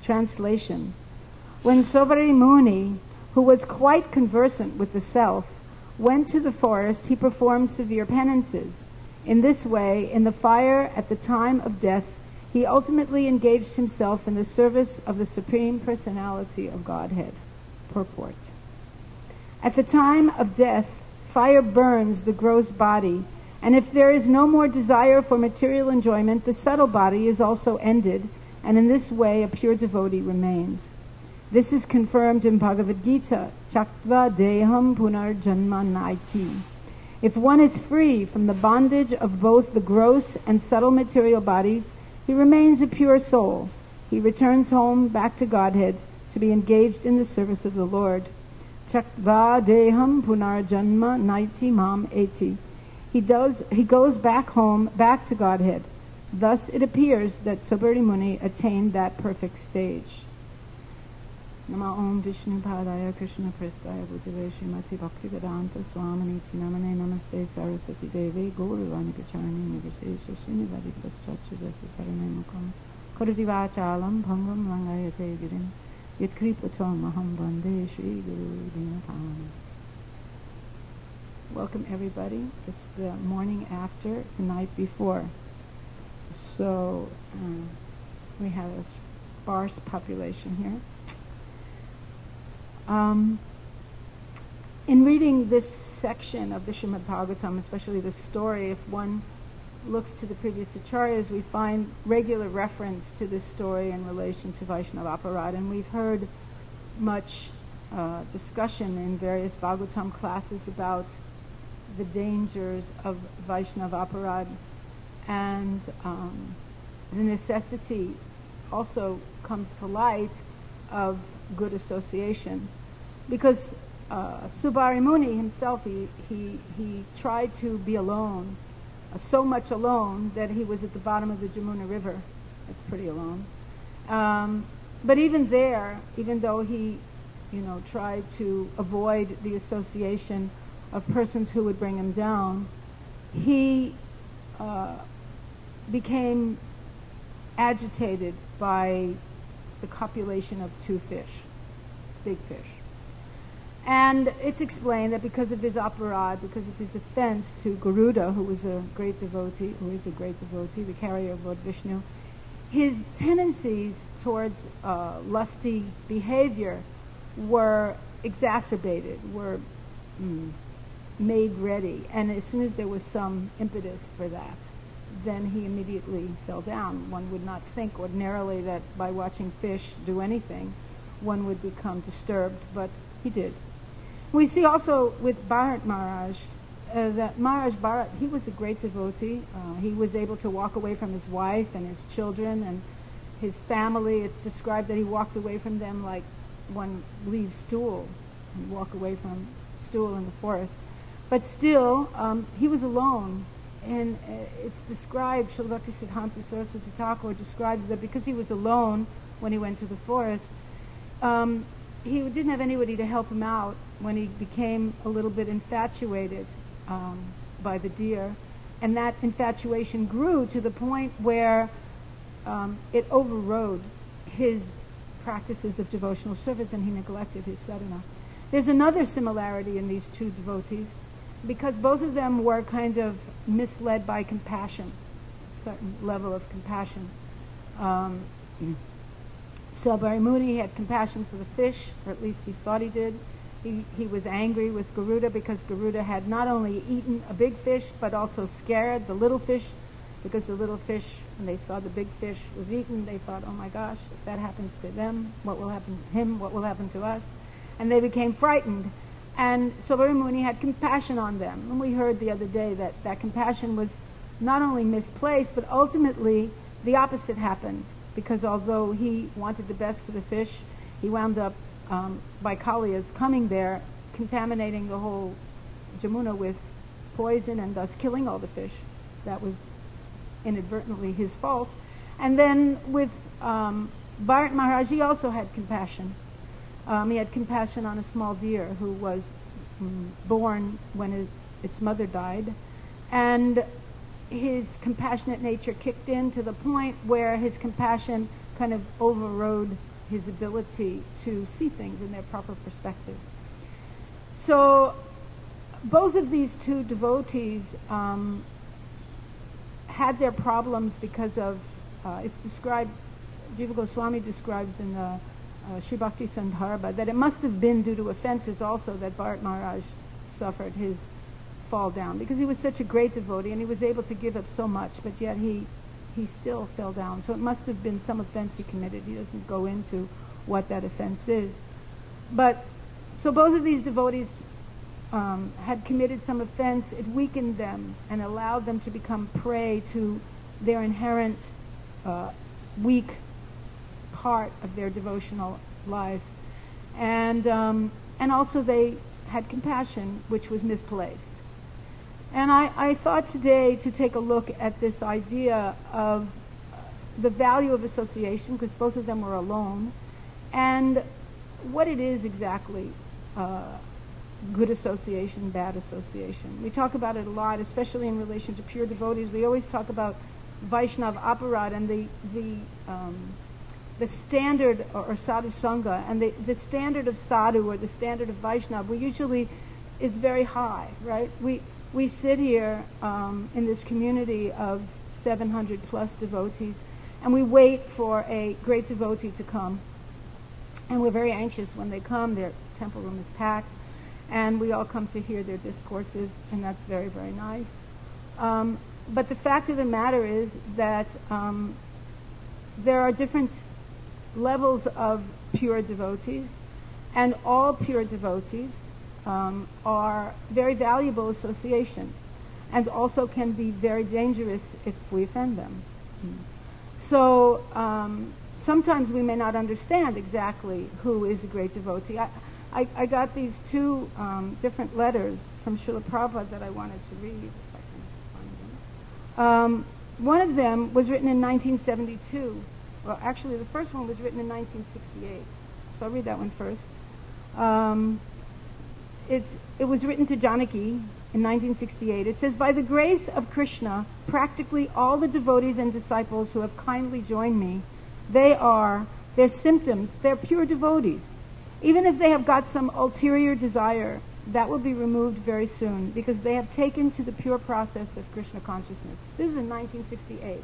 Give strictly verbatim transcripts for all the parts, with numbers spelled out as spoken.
Translation. When Sobari Muni, who was quite conversant with the self, went to the forest, he performed severe penances. In this way, in the fire at the time of death, he ultimately engaged himself in the service of the Supreme Personality of Godhead. Purport. At the time of death, fire burns the gross body, and if there is no more desire for material enjoyment, the subtle body is also ended, and in this way a pure devotee remains. This is confirmed in Bhagavad Gita, Chaktva Deham Punar Janma Naiti. If one is free from the bondage of both the gross and subtle material bodies, he remains a pure soul. He returns home back to Godhead to be engaged in the service of the Lord. Chaktva Deham Punar Janma Naiti Mam Eti. He does. He goes back home, back to Godhead. Thus it appears that Sobari Muni attained that perfect stage. Nama Om Vishnu Padaya Krishna Prestaya Bhutale Srimati Bhaktivedanta Swaminiti Namane Namaste Saraswati Devi Gauruvani Kacharani Nivasesha Srinivadi Paschatcha Desikarane Mukam Karadivachalam Bhangam Langayate Girim Yatkripatam Maham Bande Shri Guru Dinapam. Welcome everybody. It's the morning after, the night before. So um, we have a sparse population here. Um, in reading this section of the Srimad Bhagavatam, especially the story, if one looks to the previous acharyas, we find regular reference to this story in relation to Vaishnava Aparad, and we've heard much uh, discussion in various Bhagavatam classes about the dangers of Vaishnava Aparad and um, the necessity also comes to light of good association. Because uh, Sobari Muni himself, he, he, he tried to be alone, uh, so much alone that he was at the bottom of the Jamuna River. That's pretty alone. Um, but even there, even though he, you know, tried to avoid the association of persons who would bring him down, he uh, became agitated by the copulation of two fish, big fish. And it's explained that because of his aparad, because of his offense to Garuda, who was a great devotee, who is a great devotee, the carrier of Lord Vishnu, his tendencies towards uh, lusty behavior were exacerbated, were mm, made ready. And as soon as there was some impetus for that, then he immediately fell down. One would not think ordinarily that by watching fish do anything, one would become disturbed, but he did. We see also with Bharat Maharaj, uh, that Maharaj Bharat, he was a great devotee. Uh, he was able to walk away from his wife and his children and his family. It's described that he walked away from them like one leaves stool, and walk away from stool in the forest. But still, um, he was alone. And uh, it's described, Srila Bhakti Siddhanta Saraswati Thakur describes that because he was alone when he went to the forest, um, he didn't have anybody to help him out when he became a little bit infatuated um, by the deer. And that infatuation grew to the point where um, it overrode his practices of devotional service and he neglected his sadhana. There's another similarity in these two devotees, because both of them were kind of misled by compassion, a certain level of compassion. Um, Sobari Muni had compassion for the fish, or at least he thought he did. He, he was angry with Garuda because Garuda had not only eaten a big fish, but also scared the little fish, because the little fish, when they saw the big fish was eaten, they thought, oh my gosh, if that happens to them, what will happen to him, what will happen to us? And they became frightened. And Sobari Muni had compassion on them. And we heard the other day that that compassion was not only misplaced, but ultimately the opposite happened. Because although he wanted the best for the fish, he wound up, um, by Kaliya's coming there, contaminating the whole Jamuna with poison and thus killing all the fish. That was inadvertently his fault. And then with um, Bharat Maharaj, he also had compassion. Um, he had compassion on a small deer who was um, born when it, its mother died. And his compassionate nature kicked in to the point where his compassion kind of overrode his ability to see things in their proper perspective. So both of these two devotees um, had their problems because of, uh, it's described, Jiva Goswami describes in the uh, Sri Bhakti Sandarbha that it must have been due to offenses also that Bharat Maharaj suffered his fall down, because he was such a great devotee and he was able to give up so much, but yet he he still fell down. So it must have been some offense he committed. He doesn't go into what that offense is. But, so both of these devotees um, had committed some offense. It weakened them and allowed them to become prey to their inherent uh, weak part of their devotional life. And, um, and also they had compassion, which was misplaced. And I, I thought today to take a look at this idea of the value of association, because both of them were alone, and what it is exactly, uh, good association, bad association. We talk about it a lot, especially in relation to pure devotees. We always talk about Vaishnav aparad and the the um, the standard, or, or sadhu sangha, and the, the standard of sadhu or the standard of Vaishnav, we usually, is very high, right? We We sit here um, in this community of seven hundred plus devotees, and we wait for a great devotee to come. And we're very anxious when they come. Their temple room is packed, and we all come to hear their discourses, and that's very, very nice. Um, but the fact of the matter is that um, there are different levels of pure devotees, and all pure devotees Um, are very valuable association, and also can be very dangerous if we offend them. Mm. So um, sometimes we may not understand exactly who is a great devotee. I, I, I got these two um, different letters from Srila Prabhupada that I wanted to read, if I can find them. Um, one of them was written in nineteen seventy-two. Well, actually, the first one was written in nineteen sixty-eight. So I'll read that one first. Um, It's, it was written to Janaki in nineteen sixty-eight. It says, "By the grace of Krishna, practically all the devotees and disciples who have kindly joined me, they are, their symptoms, they're pure devotees. Even if they have got some ulterior desire, that will be removed very soon, because they have taken to the pure process of Krishna consciousness." This is in nineteen sixty-eight.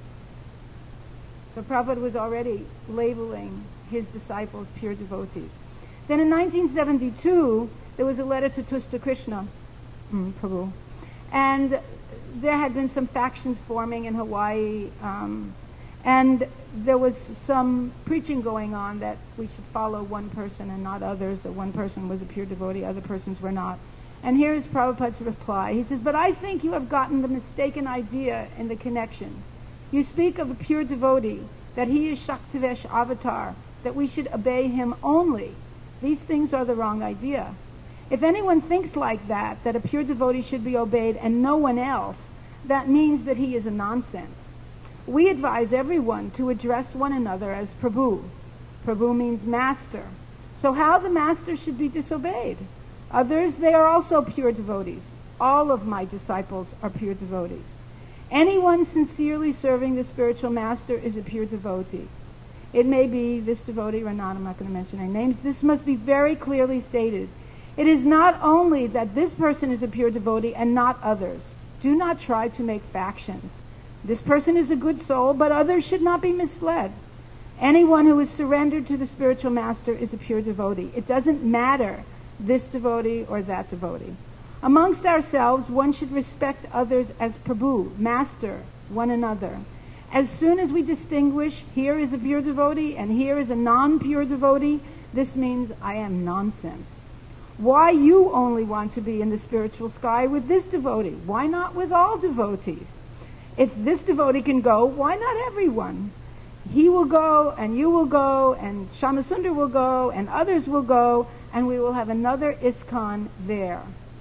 So Prabhupada was already labeling his disciples pure devotees. Then in nineteen seventy-two, there was a letter to Tusta Krishna, mm, Prabhu, and there had been some factions forming in Hawaii, um, and there was some preaching going on that we should follow one person and not others, that one person was a pure devotee, other persons were not. And here is Prabhupada's reply. He says, "But I think you have gotten the mistaken idea in the connection. You speak of a pure devotee, that he is Shaktivesh avatar, that we should obey him only. These things are the wrong idea. If anyone thinks like that, that a pure devotee should be obeyed and no one else, that means that he is a nonsense. We advise everyone to address one another as Prabhu. Prabhu means master. So how the master should be disobeyed? Others, they are also pure devotees. All of my disciples are pure devotees. Anyone sincerely serving the spiritual master is a pure devotee. It may be this devotee or not, I'm not going to mention any names. This must be very clearly stated. It is not only that this person is a pure devotee and not others. Do not try to make factions. This person is a good soul, but others should not be misled. Anyone who is surrendered to the spiritual master is a pure devotee. It doesn't matter this devotee or that devotee. Amongst ourselves, one should respect others as Prabhu, master, one another. As soon as we distinguish, here is a pure devotee and here is a non-pure devotee, this means I am nonsense. Why you only want to be in the spiritual sky with this devotee? Why not with all devotees? If this devotee can go, why not everyone? He will go, and you will go, and Shamasundar will go, and others will go, and we will have another ISKCON there.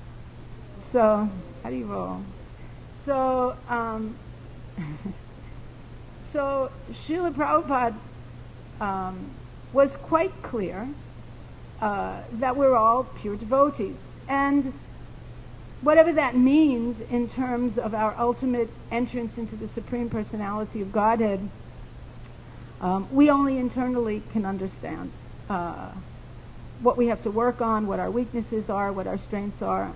So, how do you roll? So, um, so Srila Prabhupada um, was quite clear uh, that we're all pure devotees. And whatever that means in terms of our ultimate entrance into the Supreme Personality of Godhead, Um, we only internally can understand uh, what we have to work on, what our weaknesses are, what our strengths are.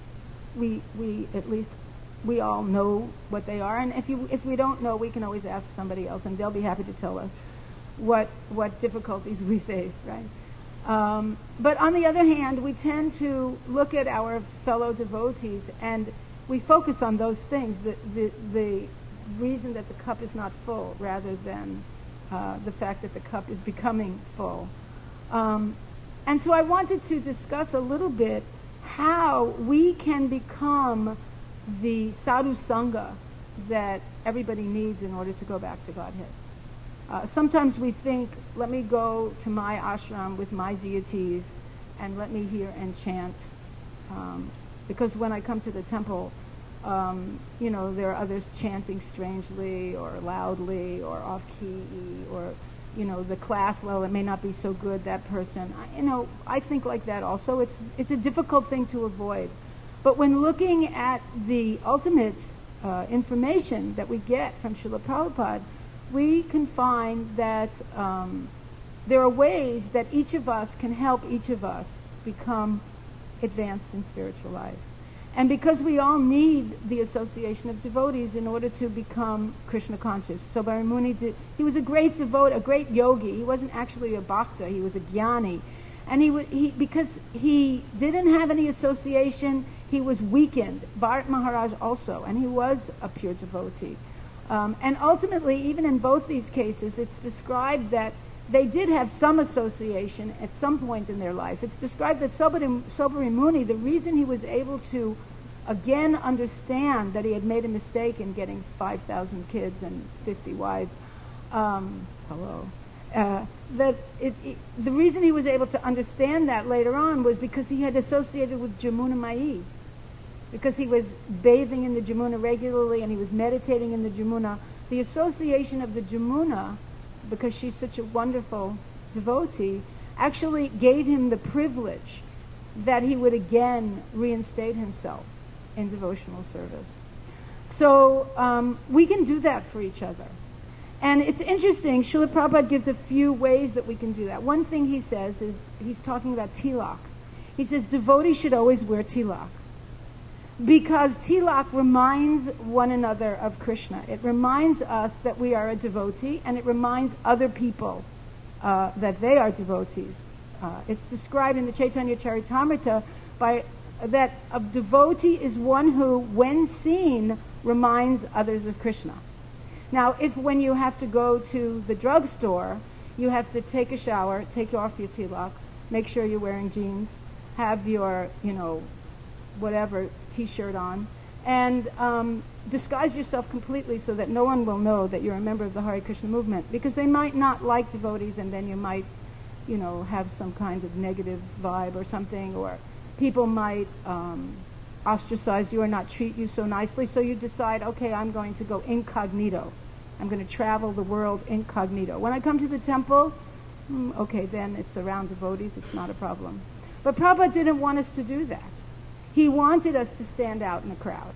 We, we at least, we all know what they are. And if, you, if we don't know, we can always ask somebody else, and they'll be happy to tell us what, what difficulties we face, right? Um, but on the other hand, we tend to look at our fellow devotees and we focus on those things, the, the, the reason that the cup is not full rather than uh, the fact that the cup is becoming full. Um, and so I wanted to discuss a little bit how we can become the sadhu sangha that everybody needs in order to go back to Godhead. Uh, sometimes we think, let me go to my ashram with my deities and let me hear and chant. Um, because when I come to the temple, um, you know, there are others chanting strangely or loudly or off-key, or, you know, the class, well, it may not be so good, that person. I, you know, I think like that also. It's, it's a difficult thing to avoid. But when looking at the ultimate uh, information that we get from Srila Prabhupada, we can find that um, there are ways that each of us can help each of us become advanced in spiritual life. And because we all need the association of devotees in order to become Krishna conscious. So Bharimuni did, he was a great devotee, a great yogi. He wasn't actually a bhakta, he was a jnani. And he, he because he didn't have any association, he was weakened. Bharat Maharaj also, and he was a pure devotee. Um, and ultimately, even in both these cases, it's described that they did have some association at some point in their life. It's described that Sobari Muni, the reason he was able to again understand that he had made a mistake in getting five thousand kids and fifty wives, um, hello, uh, that it, it, the reason he was able to understand that later on was because he had associated with Jamuna Mai. Because he was bathing in the Jamuna regularly and he was meditating in the Jamuna. The association of the Jamuna, because she's such a wonderful devotee, actually gave him the privilege that he would again reinstate himself in devotional service. So um, we can do that for each other. And it's interesting, Srila Prabhupada gives a few ways that we can do that. One thing he says is, he's talking about tilak. He says devotees should always wear tilak. Because tilak reminds one another of Krishna. It reminds us that we are a devotee, and it reminds other people uh, that they are devotees. Uh, it's described in the Chaitanya Charitamrita by, that a devotee is one who, when seen, reminds others of Krishna. Now, if when you have to go to the drugstore, you have to take a shower, take off your tilak, make sure you're wearing jeans, have your, you know, whatever t-shirt on, and um, disguise yourself completely so that no one will know that you're a member of the Hare Krishna movement, because they might not like devotees, and then you might, you know, have some kind of negative vibe or something, or people might um, ostracize you or not treat you so nicely, so you decide, okay, I'm going to go incognito. I'm going to travel the world incognito. When I come to the temple, mm, okay, then it's around devotees, it's not a problem. But Prabhupada didn't want us to do that. He wanted us to stand out in the crowd.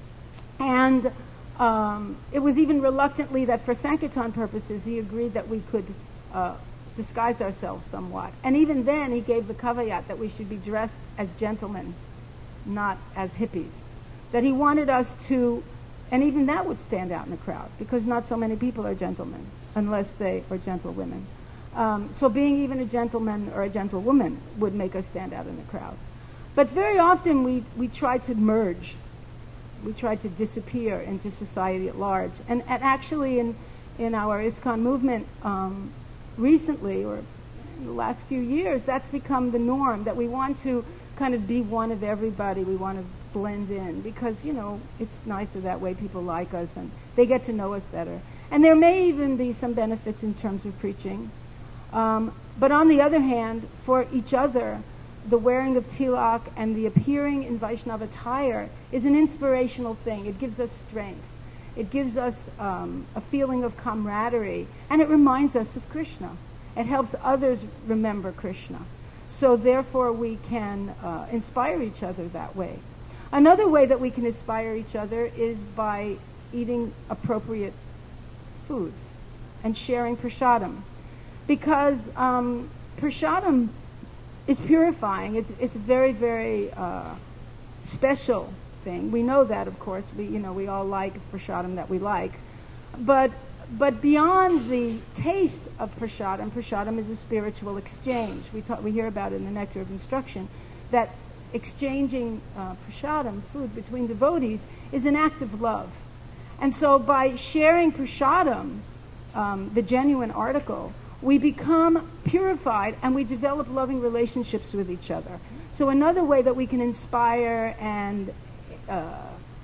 And um, it was even reluctantly that for Sankirtan purposes, he agreed that we could uh, disguise ourselves somewhat. And even then, he gave the caveat that we should be dressed as gentlemen, not as hippies. That he wanted us to, and even that would stand out in the crowd, because not so many people are gentlemen, unless they are gentlewomen. Um, so being even a gentleman or a gentlewoman would make us stand out in the crowd. But very often we, we try to merge. We try to disappear into society at large. And, and actually in, in our ISKCON movement um, recently, or in the last few years, that's become the norm, that we want to kind of be one of everybody. We want to blend in because, you know, it's nicer that way. People like us and they get to know us better. And there may even be some benefits in terms of preaching. Um, but on the other hand, for each other, the wearing of tilak and the appearing in Vaishnava attire is an inspirational thing. It gives us strength. It gives us um, a feeling of camaraderie, and it reminds us of Krishna. It helps others remember Krishna. So therefore we can uh, inspire each other that way. Another way that we can inspire each other is by eating appropriate foods. and sharing prasadam. Because um, prasadam is purifying. It's, it's a very, very uh, special thing. We know that, of course. We, you know, we all like prasadam that we like. But, but beyond the taste of prasadam, prasadam is a spiritual exchange. We, talk, we hear about it in the Nectar of Instruction, that exchanging uh, prasadam, food, between devotees is an act of love. And so by sharing prasadam, um, the genuine article, we become purified and we develop loving relationships with each other. So another way that we can inspire and uh,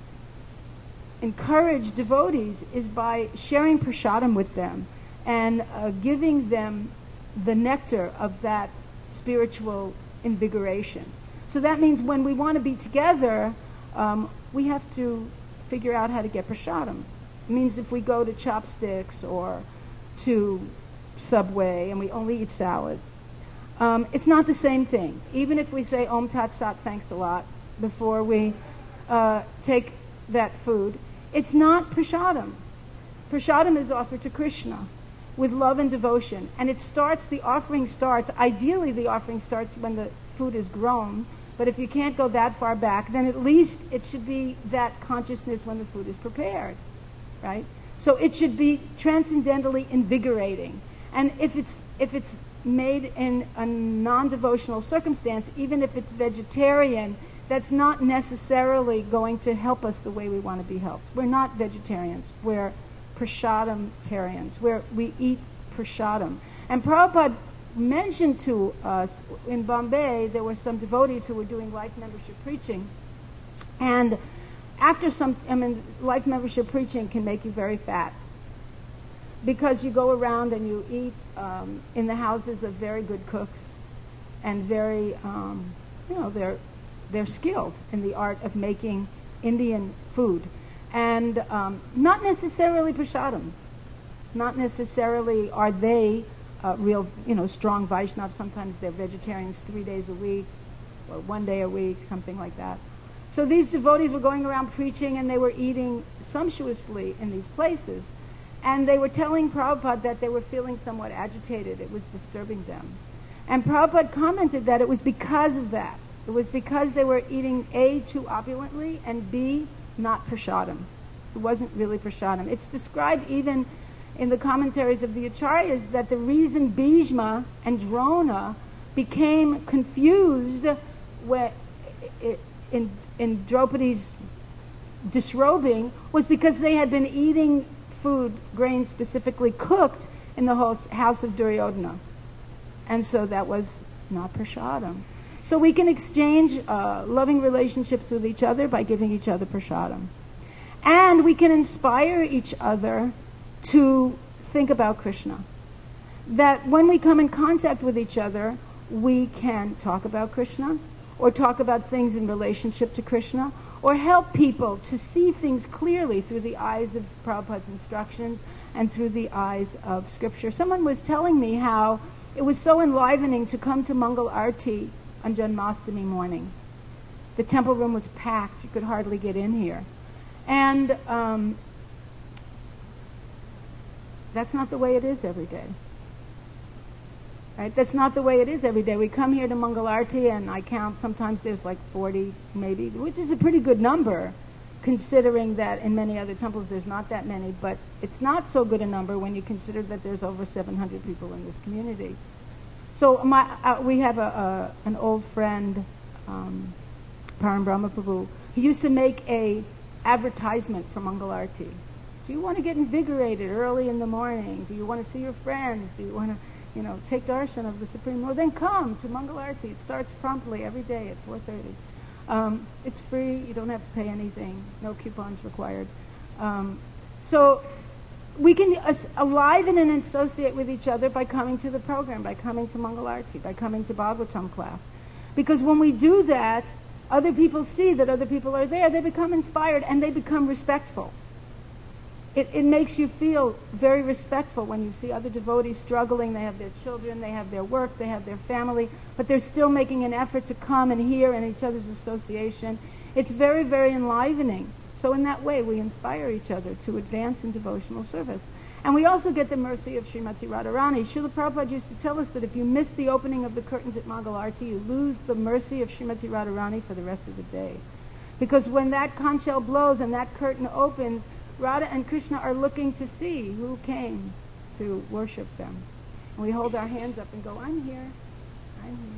encourage devotees is by sharing prasadam with them and uh, giving them the nectar of that spiritual invigoration. So that means when we want to be together, um, we have to figure out how to get prasadam. It means if we go to Chopsticks or to Subway and we only eat salad, um, it's not the same thing. Even if we say Om Tat Sat, thanks a lot, before we uh, take that food, it's not prasadam. Prasadam is offered to Krishna with love and devotion. And it starts, the offering starts, ideally the offering starts when the food is grown, but if you can't go that far back, then at least it should be that consciousness when the food is prepared, right? So it should be transcendentally invigorating. And if it's if it's made in a non-devotional circumstance, even if it's vegetarian, that's not necessarily going to help us the way we want to be helped. We're not vegetarians. We're prasadam-tarians, where we eat prasadam. And Prabhupada mentioned to us in Bombay, there were some devotees who were doing life membership preaching. And after some, I mean, life membership preaching can make you very fat, because you go around and you eat um, in the houses of very good cooks and very, um, you know, they're, they're skilled in the art of making Indian food. And um, not necessarily prasadam. Not necessarily are they uh, real, you know, strong Vaishnavas. Sometimes they're vegetarians three days a week or one day a week, something like that. So these devotees were going around preaching and they were eating sumptuously in these places. And they were telling Prabhupada that they were feeling somewhat agitated. It was disturbing them. And Prabhupada commented that it was because of that. It was because they were eating A, too opulently, and B, not prasadam. It wasn't really prasadam. It's described even in the commentaries of the Acharyas that the reason Bhishma and Drona became confused when, in, in Draupadi's disrobing was because they had been eating food, grain specifically cooked, in the house of Duryodhana. And so that was not prasadam. So we can exchange uh, loving relationships with each other by giving each other prasadam. And we can inspire each other to think about Krishna. That when we come in contact with each other, we can talk about Krishna, or talk about things in relationship to Krishna, or help people to see things clearly through the eyes of Prabhupada's instructions and through the eyes of Scripture. Someone was telling me how it was so enlivening to come to Mangal Arti on Janmashtami morning. The temple room was packed. You could hardly get in here. And um, that's not the way it is every day. Right? That's not the way it is every day. We come here to Mangal Arti, and I count, sometimes there's like forty, maybe, which is a pretty good number, considering that in many other temples there's not that many, but it's not so good a number when you consider that there's over seven hundred people in this community. So my, uh, we have a, a, an old friend, um, Param Brahma Prabhu. He used to make a advertisement for Mangal Arti. Do you want to get invigorated early in the morning? Do you want to see your friends? Do you want to, you know, take darshan of the Supreme Lord? Then come to Mangal Arti. It starts promptly every day at four thirty. Um, it's free. You don't have to pay anything. No coupons required. Um, so we can as- aliven and associate with each other by coming to the program, by coming to Mangal Arti, by coming to Bhagavatam class. Because when we do that, other people see that other people are there. They become inspired and they become respectful. It, it makes you feel very respectful when you see other devotees struggling. They have their children, they have their work, they have their family, but they're still making an effort to come and hear in each other's association. It's very, very enlivening. So in that way, we inspire each other to advance in devotional service. And we also get the mercy of Srimati Radharani. Srila Prabhupada used to tell us that if you miss the opening of the curtains at Mangal Arati, you lose the mercy of Srimati Radharani for the rest of the day. Because when that conch shell blows and that curtain opens, Radha and Krishna are looking to see who came to worship them. And we hold our hands up and go, I'm here, I'm here.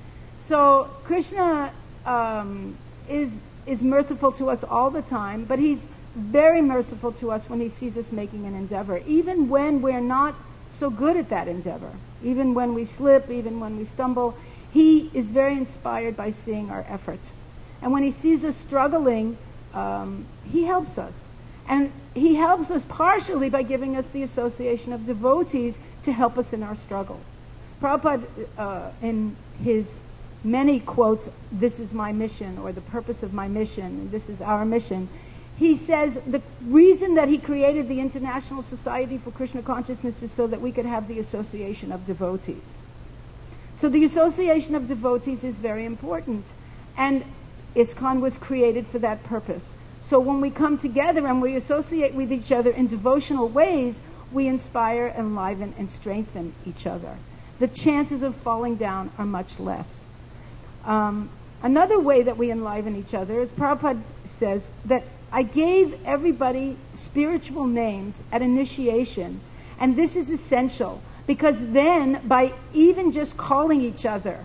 So Krishna um, is, is merciful to us all the time, but he's very merciful to us when he sees us making an endeavor, even when we're not so good at that endeavor, even when we slip, even when we stumble. He is very inspired by seeing our effort. And when he sees us struggling, um, he helps us. And he helps us partially by giving us the association of devotees to help us in our struggle. Prabhupada, uh, in his many quotes, "This is my mission," or "the purpose of my mission," "This is our mission," he says the reason that he created the International Society for Krishna Consciousness is so that we could have the association of devotees. So the association of devotees is very important. And ISKCON was created for that purpose. So when we come together and we associate with each other in devotional ways, we inspire, enliven, and strengthen each other. The chances of falling down are much less. Um, another way that we enliven each other is Prabhupada says that I gave everybody spiritual names at initiation, and this is essential because then by even just calling each other,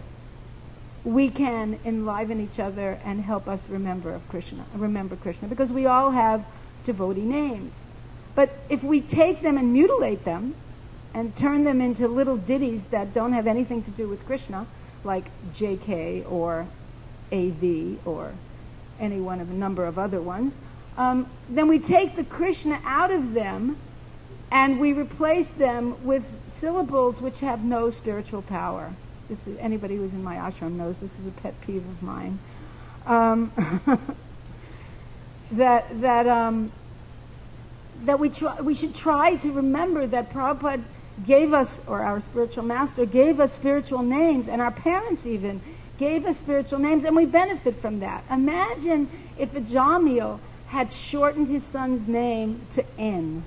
we can enliven each other and help us remember of Krishna, remember Krishna, because we all have devotee names. But if we take them and mutilate them and turn them into little ditties that don't have anything to do with Krishna, like J K or A V or any one of a number of other ones, um, then we take the Krishna out of them and we replace them with syllables which have no spiritual power. This is, anybody who's in my ashram knows this is a pet peeve of mine. Um, that that um, that we try, we should try to remember that Prabhupada gave us, or our spiritual master gave us spiritual names, and our parents even gave us spiritual names, and we benefit from that. Imagine if a Jamil had shortened his son's name to N,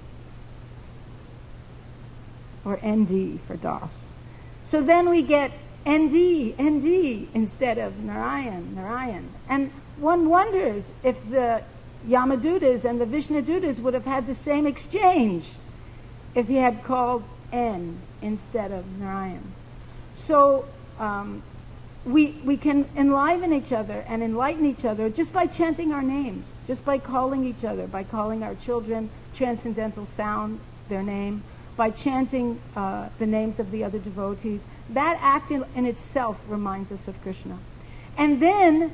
or N D for Das. So then we get N D, N D instead of Narayan, Narayan. And one wonders if the Yamadutas and the Vishnudutas would have had the same exchange if he had called N instead of Narayan. So um, we, we can enliven each other and enlighten each other just by chanting our names, just by calling each other, by calling our children transcendental sound, their name, by chanting uh, the names of the other devotees. That act in, in itself reminds us of Krishna. And then,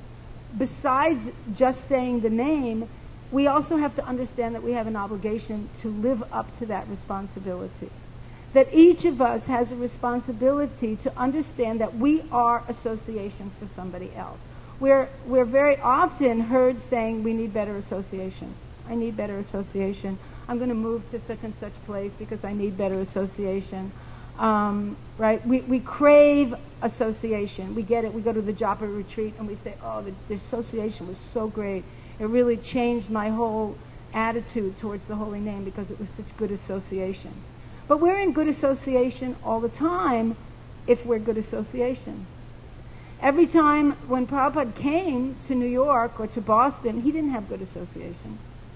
besides just saying the name, we also have to understand that we have an obligation to live up to that responsibility. That each of us has a responsibility to understand that we are association for somebody else. We're, we're very often heard saying we need better association. I need better association. I'm going to move to such and such place because I need better association. Um, right? We, we crave association. We get it. We go to the Japa retreat and we say, oh, the, the association was so great. It really changed my whole attitude towards the holy name because it was such good association. But we're in good association all the time if we're good association. Every time when Prabhupada came to New York or to Boston, he didn't have good association.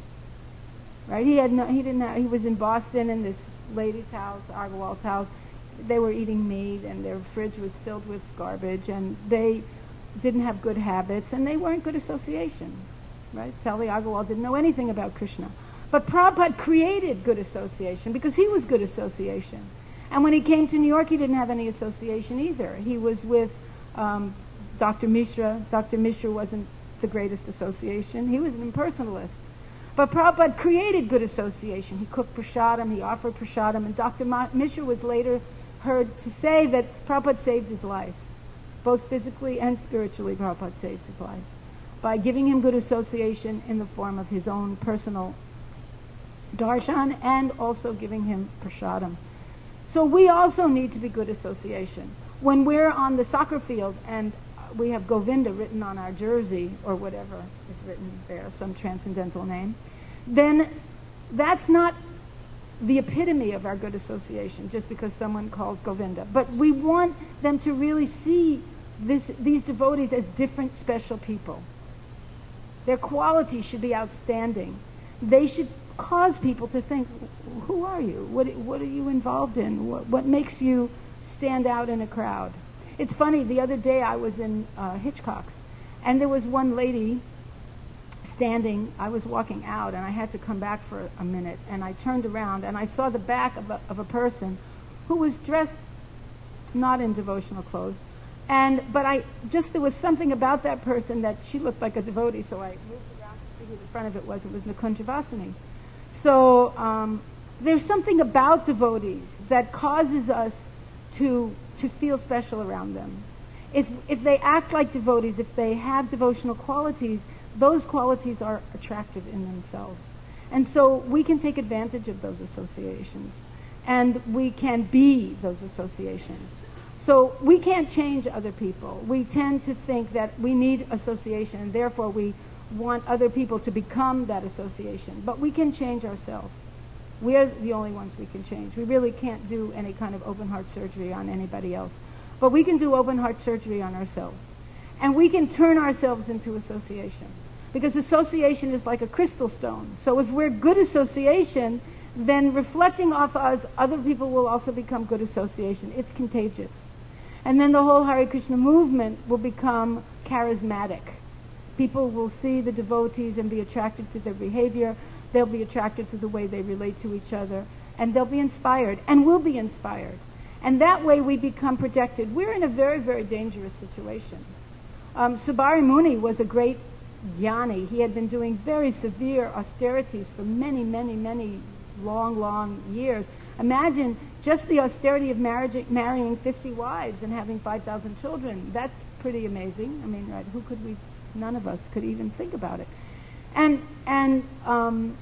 Right? He had no, he didn't have, he was in Boston in this lady's house, Agarwal's house. They were eating meat and their fridge was filled with garbage and they didn't have good habits and they weren't good association. Right? Sally Agarwal didn't know anything about Krishna. But Prabhupada created good association because he was good association. And when he came to New York, he didn't have any association either. He was with um, Doctor Mishra. Doctor Mishra wasn't the greatest association. He was an impersonalist. But Prabhupada created good association. He cooked prasadam, he offered prasadam, and Doctor Mishra was later heard to say that Prabhupada saved his life. Both physically and spiritually, Prabhupada saved his life by giving him good association in the form of his own personal darshan and also giving him prasadam. So we also need to be good association. When we're on the soccer field and we have Govinda written on our jersey or whatever is written there, some transcendental name, then that's not the epitome of our good association just because someone calls Govinda. But we want them to really see this, these devotees as different special people. Their qualities should be outstanding. They should cause people to think, who are you? What, what are you involved in? What, what makes you stand out in a crowd? It's funny, the other day I was in uh, Hitchcock's, and there was one lady standing. I was walking out, and I had to come back for a minute, and I turned around, and I saw the back of a, of a person who was dressed not in devotional clothes, and but I just, there was something about that person that she looked like a devotee, so I moved around to see who the front of it was. It was Nikunja Vasini. So um, there's something about devotees that causes us to to feel special around them. If if they act like devotees, if they have devotional qualities, those qualities are attractive in themselves. And so we can take advantage of those associations, and we can be those associations. So we can't change other people. We tend to think that we need association, and therefore we want other people to become that association. But we can change ourselves. We're the only ones we can change. We really can't do any kind of open heart surgery on anybody else. But we can do open heart surgery on ourselves. And we can turn ourselves into association. Because association is like a crystal stone. So if we're good association, then reflecting off us, other people will also become good association. It's contagious. And then the whole Hare Krishna movement will become charismatic. People will see the devotees and be attracted to their behavior. They'll be attracted to the way they relate to each other. And they'll be inspired, and will be inspired. And that way we become protected. We're in a very, very dangerous situation. Um, Subari Muni was a great jnani. He had been doing very severe austerities for many, many, many long, long years. Imagine just the austerity of marriage, marrying fifty wives and having five thousand children. That's pretty amazing. I mean, right, who could we, none of us could even think about it. And and um,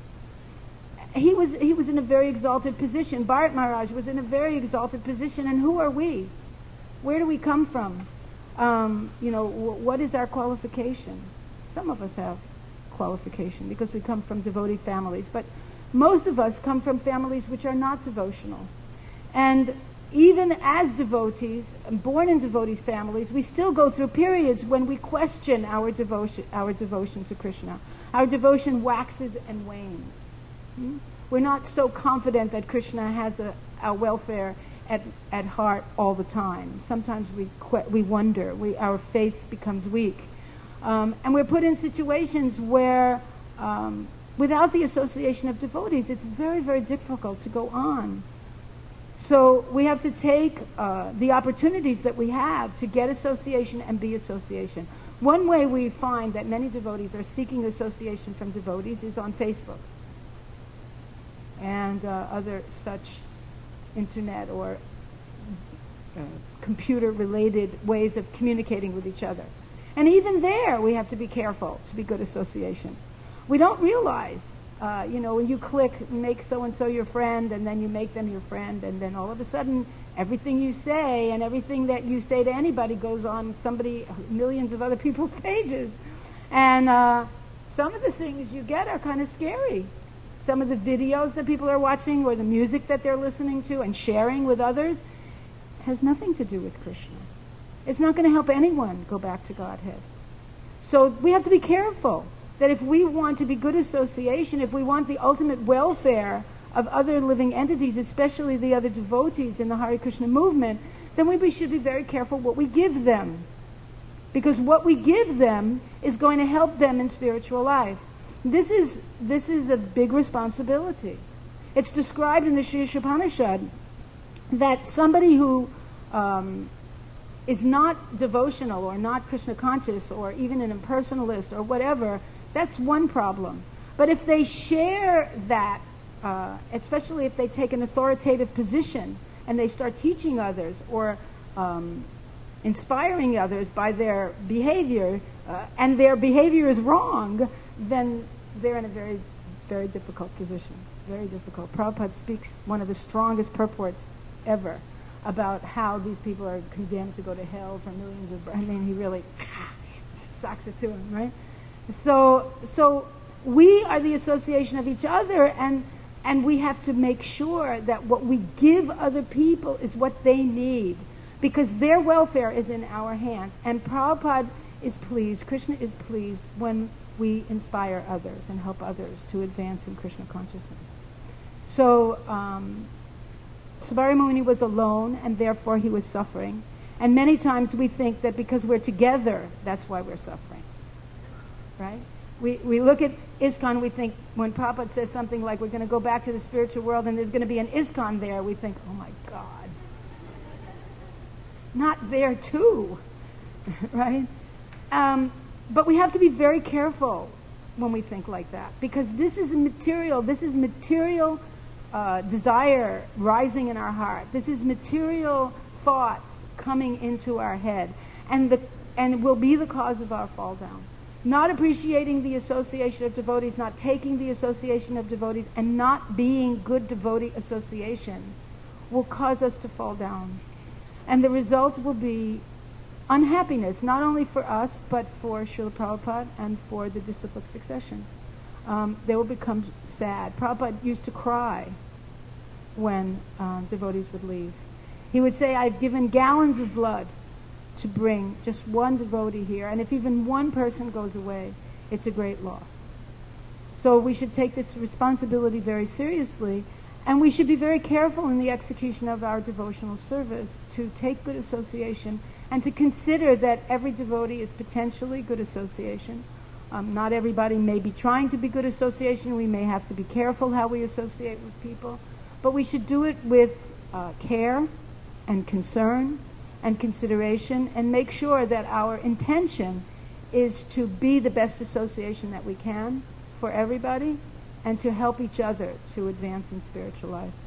he was he was in a very exalted position. Bharat Maharaj was in a very exalted position. And who are we? Where do we come from? Um, you know, w- what is our qualification? Some of us have qualification because we come from devotee families, but most of us come from families which are not devotional. And even as devotees, born in devotees' families, we still go through periods when we question our devotion, our devotion to Krishna. Our devotion waxes and wanes. Hmm? We're not so confident that Krishna has a, our welfare at, at heart all the time. Sometimes we que- we wonder. We, our faith becomes weak. Um, and we're put in situations where, um, without the association of devotees, it's very, very difficult to go on. So we have to take uh, the opportunities that we have to get association and be association. One way we find that many devotees are seeking association from devotees is on Facebook and uh, other such internet or uh, computer-related ways of communicating with each other. And even there, we have to be careful to be good association. We don't realize, uh, you know, when you click, make so-and-so your friend, and then you make them your friend, and then all of a sudden, everything you say and everything that you say to anybody goes on somebody, millions of other people's pages. And uh, some of the things you get are kind of scary. Some of the videos that people are watching or the music that they're listening to and sharing with others has nothing to do with Krishna. It's not going to help anyone go back to Godhead. So we have to be careful that if we want to be good association, if we want the ultimate welfare of other living entities, especially the other devotees in the Hare Krishna movement, then we should be very careful what we give them. Because what we give them is going to help them in spiritual life. This is, this is a big responsibility. It's described in the Sri Upanishad that somebody who um, is not devotional or not Krishna conscious or even an impersonalist or whatever, that's one problem. But if they share that, uh, especially if they take an authoritative position and they start teaching others or um, inspiring others by their behavior, uh, and their behavior is wrong, then they're in a very, very difficult position. Very difficult. Prabhupada speaks one of the strongest purports ever about how these people are condemned to go to hell for millions of... I mean, he really sucks it to him, right? So, so we are the association of each other, and And we have to make sure that what we give other people is what they need, because their welfare is in our hands. And Prabhupada is pleased, Krishna is pleased when we inspire others and help others to advance in Krishna consciousness. So um, Sabari Muni was alone, and therefore he was suffering. And many times we think that because we're together, that's why we're suffering. Right? We we look at ISKCON, we think, when Prabhupada says something like, we're going to go back to the spiritual world and there's going to be an ISKCON there, we think, oh my God. Not there too. Right? Um, but we have to be very careful when we think like that, because this is material, this is material uh, desire rising in our heart. This is material thoughts coming into our head, and the and will be the cause of our fall down. Not appreciating the association of devotees, not taking the association of devotees, and not being good devotee association will cause us to fall down. And the result will be unhappiness, not only for us, but for Srila Prabhupada and for the disciplic succession. Um, they will become sad. Prabhupada used to cry when um, devotees would leave. He would say, I've given gallons of blood to bring just one devotee here, and if even one person goes away, it's a great loss. So we should take this responsibility very seriously, and we should be very careful in the execution of our devotional service to take good association and to consider that every devotee is potentially good association. Um, not everybody may be trying to be good association. We may have to be careful how we associate with people, but we should do it with uh, care and concern and consideration, and make sure that our intention is to be the best association that we can for everybody and to help each other to advance in spiritual life.